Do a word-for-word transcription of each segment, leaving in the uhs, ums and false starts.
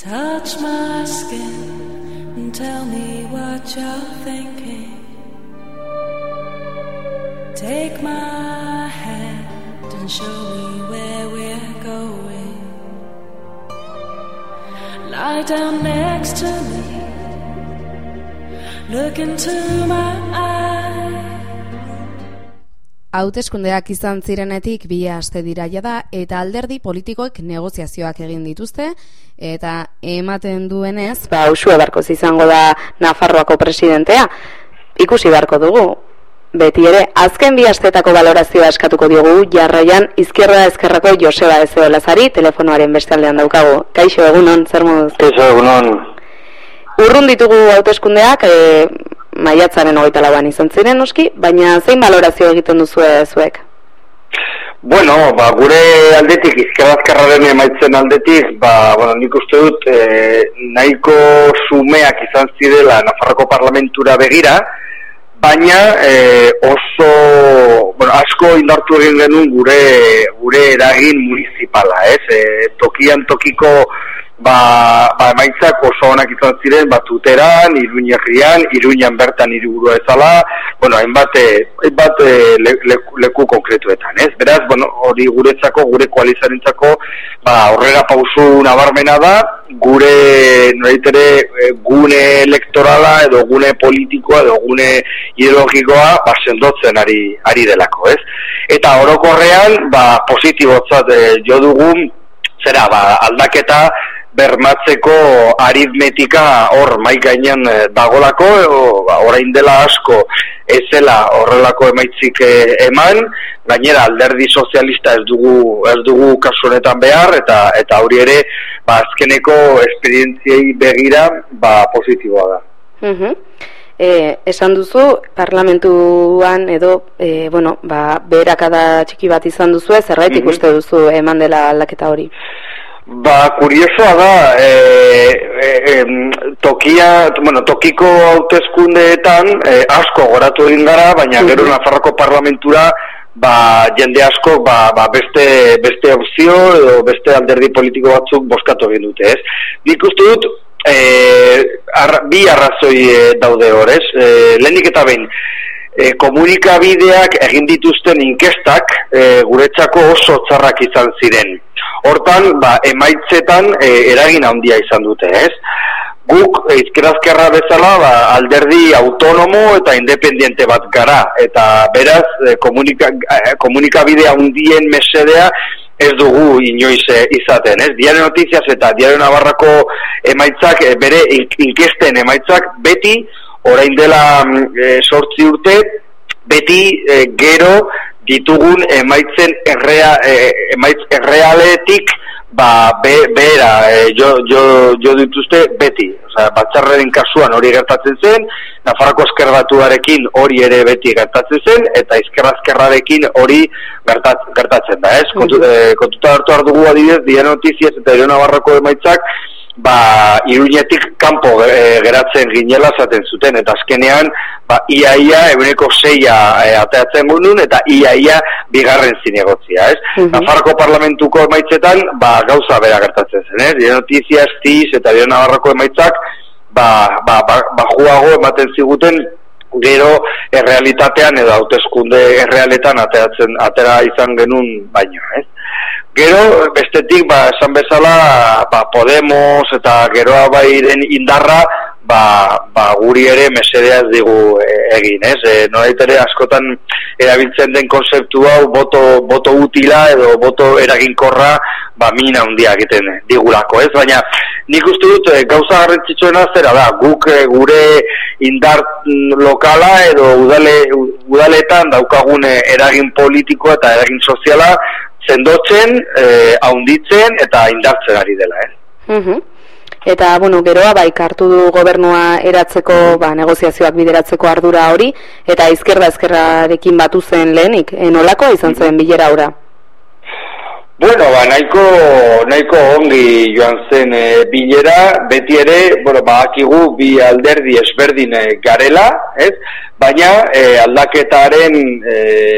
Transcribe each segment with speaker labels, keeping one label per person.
Speaker 1: Touch my skin and tell me what you're thinking. Take my hand and show me where we're going. Lie down next to me. Look into my eyes.
Speaker 2: Hauteskundeak izan zirenetik bi aste dira jada eta alderdi politikoek negoziazioak egin dituzte eta ematen duenez, ba Uxue Barkoz izango da Nafarroako presidentea. Ikusi beharko dugu. Beti ere, azken bi astetako balorazioa eskatuko diogu, jarraian Izquierda Ezkerrako Joseba Ezeolazari telefonoaren beste aldean daukagu. Kaixo, egunon, zer moduz?
Speaker 3: Kaixo, egunon.
Speaker 2: Urrun ditugu hauteskundeak, e, maiatzaren hogeita lauan izan ziren noski, baina zein balorazio egiten duzue zuek?
Speaker 3: Bueno, ba, gure aldetik, Izquierda Ezkerraren emaitzen aldetik, ba, bueno, nik uste dut e, nahiko sumeak izan zirela Nafarroko Parlamentura begira, baina e, oso, bueno, asko indartu egin genuen gure, gure eragin municipala, ez? E, tokian tokiko ba, ba emaitzak oso onak izan ziren, bat Tuteran, Iruñerrian, Iruñan bertan hiriburua ezala, bueno, hainbat, hainbat le, leku, leku konkretuetan, ez? Beraz, bueno, hori guretzako, gure koalizarentzako, ba, horrela pausu nabarmena da, gure, noreitere, gune elektorala edo gune politikoa edo gune ideologikoa, ba, sendotzen ari, ari delako, ez? Eta orokorrean, ba, positibotzat eh, jo dugun, zera, ba, aldaketa, bermatzeko aritmetika hor mai gainean dagolako, ba, orain dela asko ezela horrelako emaitzik eman, gainera alderdi sozialista ez dugu ez dugu kasu honetan behar eta eta hori ere ba azkeneko esperientziei begira ba positiboa da.
Speaker 2: Mhm. Eh, esan duzu parlamentuan edo eh, bueno, ba beherakada txiki bat izan duzu, zergatik mm-hmm. uste duzu eman dela aldaketa hori?
Speaker 3: Ba, kuriosoa da, e, e, e, tokia, bueno, tokiko hauteskundeetan e, asko goratu egin gara, baina mm-hmm. gero Nafarroko Parlamentura ba, jende asko ba, ba, beste, beste opzio edo beste alderdi politiko batzuk boskatu egin dute, ez? Nik uste dut, e, arra, bi arrazoi e, daude hor, ez? E, lehenik eta behin, e, komunikabideak egin dituzten inkestak e, guretzako oso txarrak izan ziren. Hortan, ba, emaitzetan e, eragin handia izan dute, ez? Guk, Izquierda Ezkerra bezala, ba, alderdi autonomo eta independiente bat gara, eta beraz, e, komunika, e, komunikabide handien mesedea ez dugu inoiz e, izaten, ez? Diario Noticias eta Diario Navarrako emaitzak, e, bere inkesten emaitzak, beti, orain dela e, sortzi urte, beti e, gero, ditugun emaitzen errea, e, emaitz errealetik ba, be, behera e, jo, jo, jo dituzte beti. Osea, Batzarraren kasuan hori gertatzen zen, Nafarroko Ezkerratuarekin hori ere beti gertatzen zen, eta Izquierda Ezkerrarekin hori gertat, gertatzen da, ez? Kontu, e, kontuta hartu hartu dugu adibidez, Diario Noticias eta Diario Navarrako emaitzak, ba, Iruñetik kanpo e, geratzen ginela zaten zuten, eta azkenean ba, iaia eguneko seia e, ateatzen gundun, eta iaia bigarren zinegotzia, ez? Uh-huh. Nafarroko Parlamentuko emaitzetan, ba, gauza bera gertatzen zen, ez? Diario Noticias, T I S eta Diario Navarrako emaitzak, ba, ba, ba, ba juago ematen ziguten, gero errealitatean edo hauteskunde errealetan ateratzen, atera izan genuen baino, ez? Gero, bestetik, ba, esan bezala, ba, Podemos eta geroa bairen indarra, ba, ba, guri ere mesedea ez digu e, egin, ez? E, Norait ere askotan erabiltzen den konzeptu hau, boto, boto utila edo boto eraginkorra, ba, mina handia egiten digulako, ez? Baina, nik uste dut, e, gauza garrantzitsuena zera da, guk e, gure indar lokala edo udale, udaletan daukagun eragin politikoa eta eragin soziala, sendotzen, eh, haunditzen eta indartzen ari dela, eh?
Speaker 2: Uh-huh. Eta, bueno, geroa, bai, hartu du gobernua eratzeko, ba, negoziazioak bideratzeko ardura hori, eta Izquierda Ezkerrarekin batu zen lehenik, e, nolako izan zen bilera ora?
Speaker 3: Bueno, ba, nahiko, nahiko ongi joan zen e, bilera, beti ere, bueno, ba, akigu bi alderdi ezberdin garela, ez? baina e, aldaketaren e,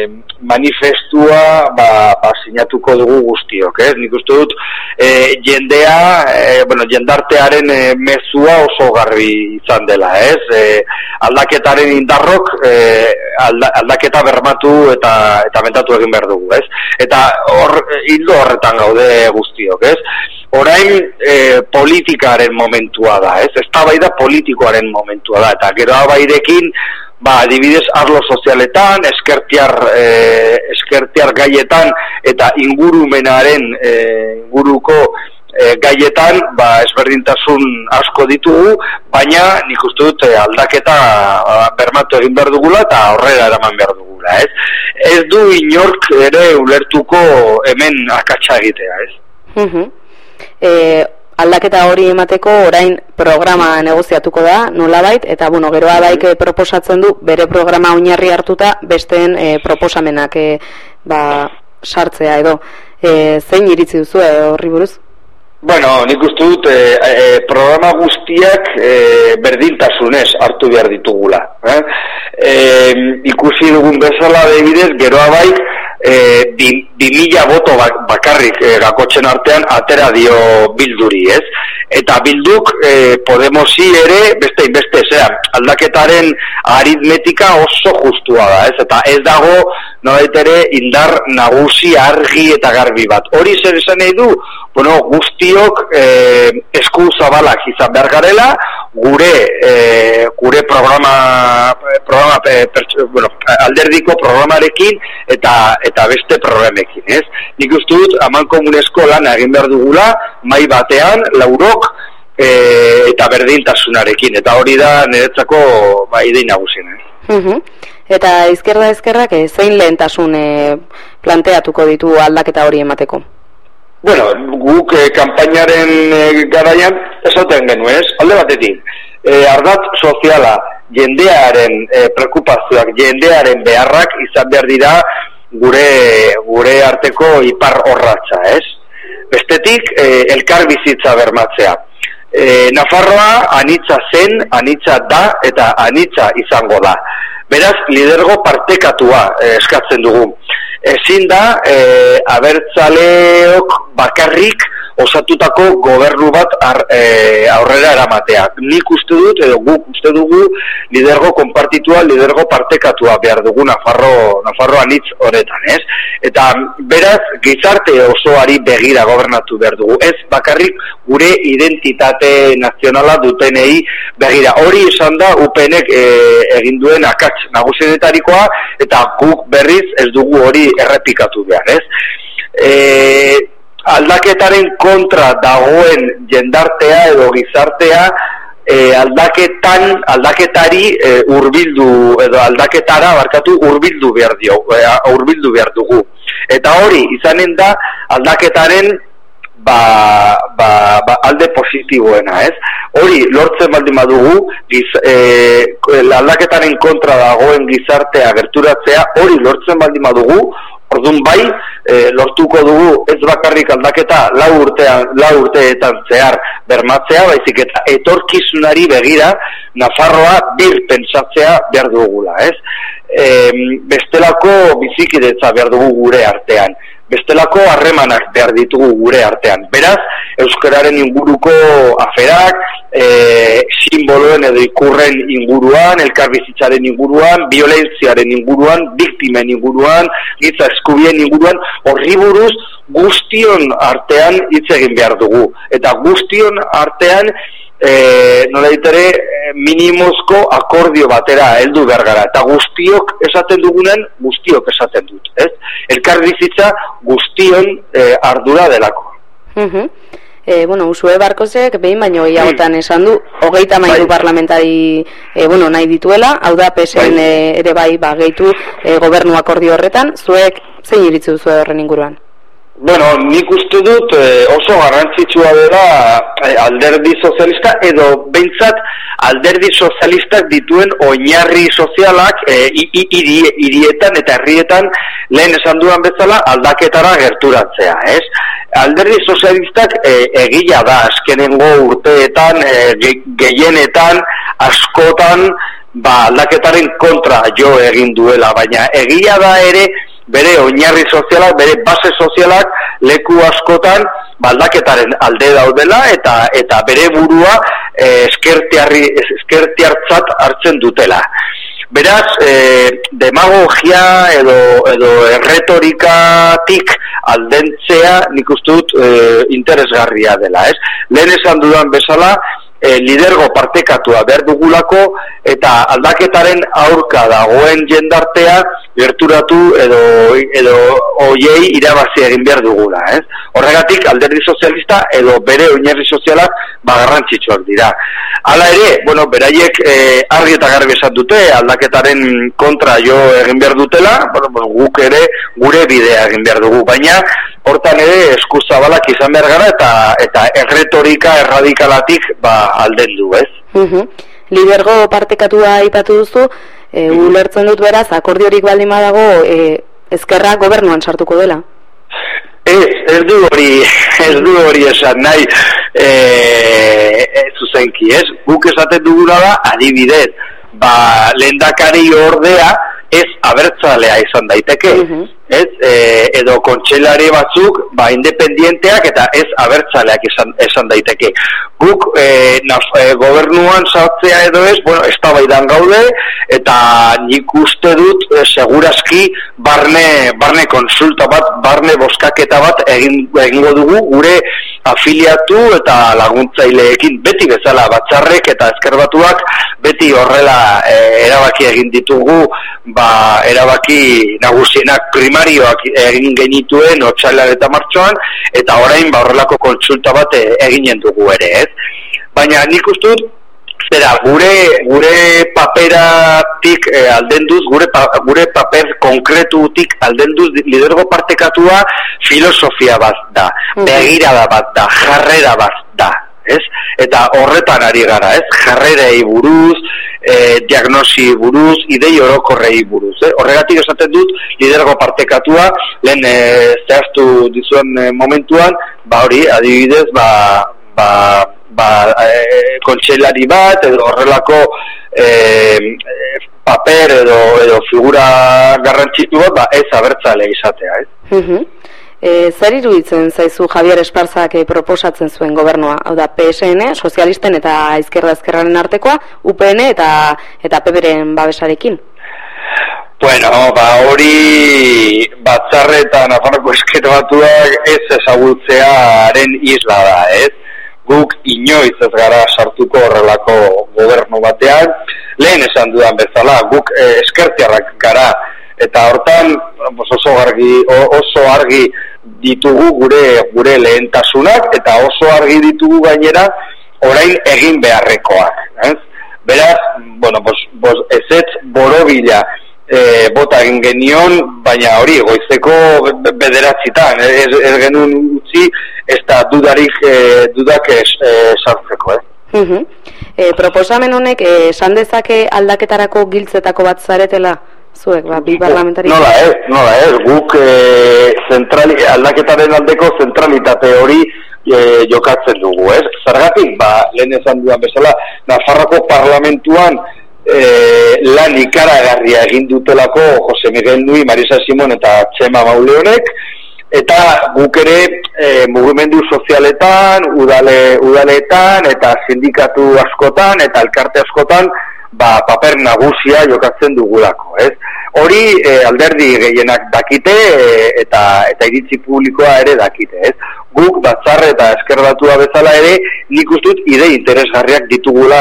Speaker 3: manifestua ba, ba, sinatuko dugu guztiok, ez? Nik uste dut e, jendea, e, bueno, jendartearen e, mezua oso garbi izan dela, ez? E, aldaketaren indarrok e, alda, aldaketa bermatu eta eta mentatu egin behar dugu, ez? Eta hor, hildo horretan gaude guztiok, ez? Orain e, politikaren momentua da, ez? Eztabaida politikoaren momentua da, eta gero abairekin ba, adibidez, arlo sozialetan, eskertiar, eh, eskertiar gaietan eta ingurumenaren eh, inguruko eh, gaietan, ba, ezberdintasun asko ditugu, baina nik uste dut eh, aldaketa eh, bermatu egin behar dugula eta aurrera eraman behar dugula, ez? Ez du inork ere ulertuko hemen akatsa egitea, ez?
Speaker 2: Mhm. Eh, aldaketa hori emateko orain programa negoziatuko da, nolabait, eta bueno, gero abaik proposatzen du bere programa oinarri hartuta besteen e, proposamenak e, ba, sartzea edo. E, zein iritzi duzu e, horri buruz?
Speaker 3: Bueno, nik uste dut e, e, programa guztiak e, berdintasunez hartu behar ditugula. Eh? E, ikusi dugun bezala begidez, gero abaik, E, bi, bi mila boto bakarrik e, gakotzen artean atera dio Bilduri, ez? Eta Bilduk e, Podemosi ere beste inbeste, zera, aldaketaren aritmetika oso justua da, ez? Eta ez dago nolait ere indar nagusi argi eta garbi bat. Hori zer esan nahi du? Bueno, guztiok e, esku zabalak izan behar garela, gure e, gure programa, programa e, pertsu, bueno, alderdiko programarekin eta eta beste programekin, ez? Nik uste dut amankomunezko lan egin behar dugula mai batean, laurok e, eta berdintasunarekin, eta hori da niretzako ba, idei nagusien, ez?
Speaker 2: Uh-huh. Eta izkerda ezkerrak e, zein lehentasun e, planteatuko ditu aldaketa hori emateko?
Speaker 3: Bueno, guk eh, kanpainaren eh, garaian esaten genu, ez? Alde batetik, eh, ardatz soziala, jendearen eh, preokupazioak, jendearen beharrak izan behar dira gure gure arteko ipar orratza, ez? Bestetik, eh, elkar bizitza bermatzea. Eh, Nafarroa anitza zen, anitza da eta anitza izango da. Beraz, lidergo partekatua eh, eskatzen dugu. Ezin da, e, abertzaleok bakarrik osatutako gobernu bat ar, e, aurrera eramatea. Nik uste dut, edo guk uste dugu, lidergo konpartitua, lidergo partekatua behar dugu Nafarro, Nafarro anitz honetan, ez? Eta beraz, gizarte osoari begira gobernatu behar dugu. Ez bakarrik gure identitate nazionala dutenei begira. Hori izan da, U P N-ek e, egin duen akats nagusienetarikoa, eta guk berriz ez dugu hori errepikatu behar, ez? E, aldaketaren kontra dagoen jendartea edo gizartea e, aldaketan, aldaketari e, hurbildu edo aldaketara barkatu hurbildu behar dio, hurbildu behar dugu. Eta hori izanen da aldaketaren ba, ba, ba alde positiboena, ez? Hori lortzen baldin badugu, giz, e, aldaketaren kontra dagoen gizartea gerturatzea, hori lortzen baldin badugu, orduan bai, e, lortuko dugu ez bakarrik aldaketa lau urtean, lau urteetan zehar bermatzea, baizik eta etorkizunari begira Nafarroa bir pentsatzea behar dugula, ez? E, bestelako bizikidetza behar dugu gure artean. Bestelako harremanak behar ditugu gure artean. Beraz, euskararen inguruko aferak, e, simboloen edo ikurren inguruan, elkarbizitzaren inguruan, violentziaren inguruan, biktimen inguruan, giza eskubien inguruan, horri buruz guztion artean hitz egin behar dugu. Eta guztion artean, e, nola ditere, minimozko akordio batera heldu behar gara. Eta guztiok esaten dugunen, guztiok esaten dut, ez? Elkarbizitza guztion e, ardura delako.
Speaker 2: Uh-huh. E, bueno, Usue Barkozek behin baino gehiagotan esan du, hogeita hamairu parlamentari e, bueno, nahi dituela, hau da P S N bai. Ere bai ba, gehitu e, gobernu akordio horretan, zuek zein iritzi duzu horren inguruan?
Speaker 3: Bueno, nik uste dut eh, oso garrantzitsua dela eh, alderdi sozialista edo behintzat alderdi sozialistak dituen oinarri sozialak eh, hirietan eta herrietan lehen esan dudan bezala aldaketara gerturatzea, ez? Alderdi sozialistak eh, egila da azkenengo urteetan, eh, ge, gehienetan, askotan, ba, aldaketaren kontra jo egin duela, baina egia da ere bere oinarri sozialak, bere base sozialak leku askotan ba, aldaketaren alde daudela eta eta bere burua eh, eskertiarri eskertiartzat hartzen dutela. Beraz, eh, demagogia edo edo erretorikatik aldentzea nik uste dut eh, interesgarria dela, ez? Lehen esan dudan bezala, E, lidergo partekatua behar dugulako eta aldaketaren aurka dagoen jendartea gerturatu edo edo hoiei irabazi egin behar dugula, ez? Horregatik alderdi sozialista edo bere oinarri sozialak ba garrantzitsuak dira. Hala ere, bueno, beraiek e, argi eta garbi esan dute aldaketaren kontra jo egin behar dutela, bueno, bueno, guk ere gure bidea egin behar dugu, baina hortan ere eskuzabalak izan behar gara eta eta erretorika erradikalatik ba aldendu, ez?
Speaker 2: Uh-huh. Lidergo partekatua aipatu duzu, e, uh-huh. ulertzen dut beraz, akordiorik baldin badago e, ezkerra gobernuan sartuko dela.
Speaker 3: Ez, ez du hori, ez du hori esan nahi e, e, zuzenki, ez? Guk esaten dugula da, adibidez, ba, lehendakari ordea ez abertzalea izan daiteke. Uh-huh. Ez, e, edo kontseilari batzuk ba independienteak eta ez abertzaleak esan, esan daiteke. Guk e, naf, e, gobernuan sartzea edo ez, bueno, eztabaidan gaude eta nik uste dut e, segurazki barne barne konsulta bat, barne bozkaketa bat egin egingo dugu gure afiliatu eta laguntzaileekin, beti bezala batzarrek eta ezkerbatuak beti horrela e, erabaki egin ditugu, ba erabaki nagusienak primarioak egin genituen otsailean eta martxoan, eta orain ba horrelako kontsulta bat eginen dugu ere, ez? Baina nik uste dut, zera, gure, gure paperatik eh, aldenduz, gure, pa, gure paper konkretutik aldenduz lidergo partekatua filosofia bat da, begirada bat da, jarrera bat da, ez? Eta horretan ari gara, ez? Jarrerei buruz, E, diagnosi buruz, idei orokorrei buruz. Eh? Horregatik esaten dut, lidergo partekatua, lehen e, zehaztu dizuen e, momentuan, ba hori, adibidez, ba, ba, ba e, kontseilari bat, edo horrelako e, e, paper edo, edo figura garrantzitu bat, ba ez abertzale izatea. Eh?
Speaker 2: Uh-huh. E, zer iruditzen zaizu Javier Esparzak e, proposatzen zuen gobernua? Hau da, P S N, sozialisten eta izquierda ezkerraren artekoa, U P N eta eta P P-ren babesarekin.
Speaker 3: Bueno, ba hori batzarre eta Nafarroko ezkerbatuak ez ezagutzearen isla da, ez? Guk inoiz ez gara sartuko horrelako gobernu batean, lehen esan dudan bezala, guk eh, ezkertiarrak gara, eta hortan oso argi, oso argi ditugu gure gure lehentasunak eta oso argi ditugu gainera orain egin beharrekoak, ez? Beraz, bueno, bos, bos ezetz borobila e, bota egin genion, baina hori goizeko bederatzitan, ez, ez genuen utzi ez da dudarik e, dudak ez e, sartzeko, eh?
Speaker 2: Uh-huh. E, proposamen honek esan dezake aldaketarako giltzetako bat zaretela? Zuek, ba, bi parlamentari.
Speaker 3: Nola ez, nola ez, guk e, zentrali, aldaketaren aldeko zentralitate hori e, jokatzen dugu, ez? Zergatik, ba, lehen esan dudan bezala, Nafarroko parlamentuan e, lan ikaragarria egin dutelako Jose Miguel Nui, Marisa Simon eta Txema Mauleonek, eta guk ere e, mugimendu sozialetan, udale, udaletan, eta sindikatu askotan, eta elkarte askotan, ba, paper nagusia jokatzen dugulako, ez? Hori e, alderdi gehienak dakite e, eta eta iritzi publikoa ere dakite, ez? Guk batzarre eta ezkerbatua bezala ere nik uste dut idei interesgarriak ditugula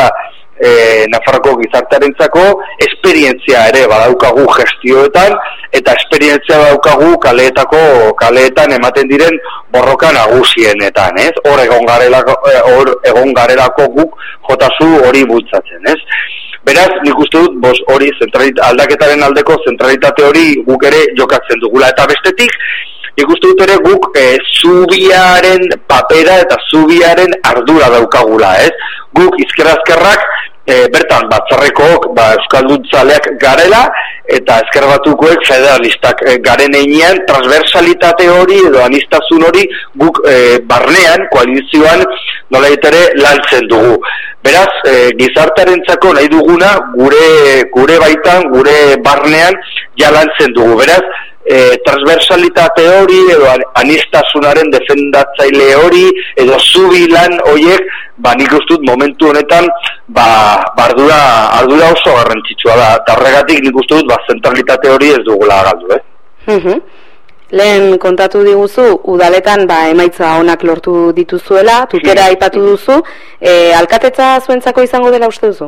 Speaker 3: e, Nafarroko gizartearentzako, esperientzia ere badaukagu gestioetan eta esperientzia badaukagu kaleetako kaleetan ematen diren borroka nagusienetan, ez? Hor egon garelako, hor egon garelako guk jotazu hori bultzatzen, ez? Beraz, nik uste dut, bos, hori aldaketaren aldeko zentralitate hori guk ere jokatzen dugula. Eta bestetik, nik uste dut ere guk e, zubiaren papera eta zubiaren ardura daukagula, ez? Guk izkerazkerrak, e, bertan batzarrekook, ba, euskaldutzaleak garela, eta ezkerbatukoek federalistak e, garen einean, transversalitate hori edo anistazun hori guk e, barnean, koalizioan, nola ere lantzen dugu. Beraz, e, gizartearentzako nahi duguna gure gure baitan, gure barnean jalantzen dugu. Beraz, e, transversalitate hori edo anistasunaren defendatzaile hori edo zubi lan horiek, ba nik uste dut momentu honetan ba, ba ardura, ardura oso garrantzitsua da. Eta horregatik nik uste dut ba, zentralitate hori ez dugula galdu, eh?
Speaker 2: Mhm. Lehen kontatu diguzu, udaletan ba, emaitza onak lortu dituzuela, tutera aipatu duzu, e, alkatetza zuentzako izango dela uste duzu?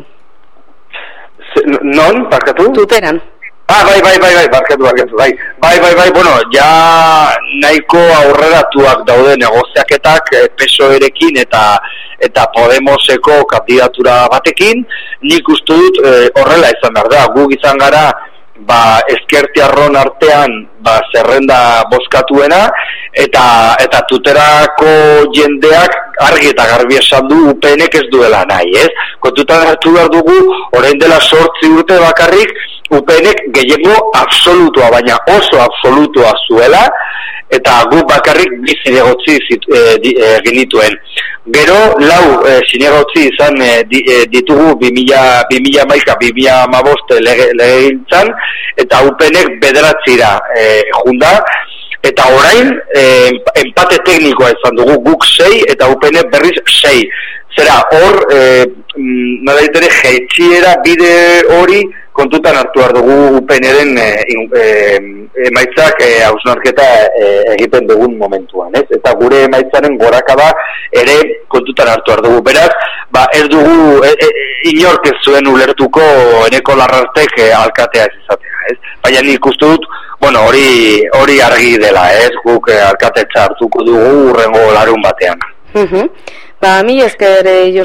Speaker 3: Non, barkatu?
Speaker 2: Tuteran.
Speaker 3: Ah, bai, bai, bai, bai, barkatu, barkatu, bai. Bai, bai, bai, bueno, ja nahiko aurreratuak daude negoziaketak eh, P S O E-rekin eta eta Podemoseko kandidatura batekin. Nik uste dut eh, horrela izan behar da, guk izan gara ba ezkertiarron artean ba zerrenda bozkatuena eta eta tuterako jendeak argi eta garbi esan du U P N-ek ez duela nahi, ez? Kontutan hartu behar dugu, orain dela zortzi urte bakarrik U P N-ek gehiengo absolutua, baina oso absolutua zuela, eta guk bakarrik bi zinegotzi egin dituen. Gero, lau e, zinegotzi izan e, di, e, ditugu bi mila hamaika bi mila hamabost legegintzan, eta U P N-ek bederatzira e, junda, eta orain e, empate teknikoa izan dugu, guk sei eta U P N berriz sei. Zera, hor, e, nadaitere, jeitxiera bide hori kontutan hartu behar dugu U P N-ren e, e, emaitzak e, hausnarketa e, egiten dugun momentuan, ez? Eta gure emaitzaren gorakada ere kontutan hartu behar dugu. Beraz, ba, ez dugu e, e, inork ez zuen ulertuko Eneko Larrartek e, alkatea ez izatea, ez? Baina nik uste dut, bueno, hori hori argi dela, ez? Guk e, alkatetza hartuko dugu urrengo larun batean.
Speaker 2: Mhm. Ba, mi esker,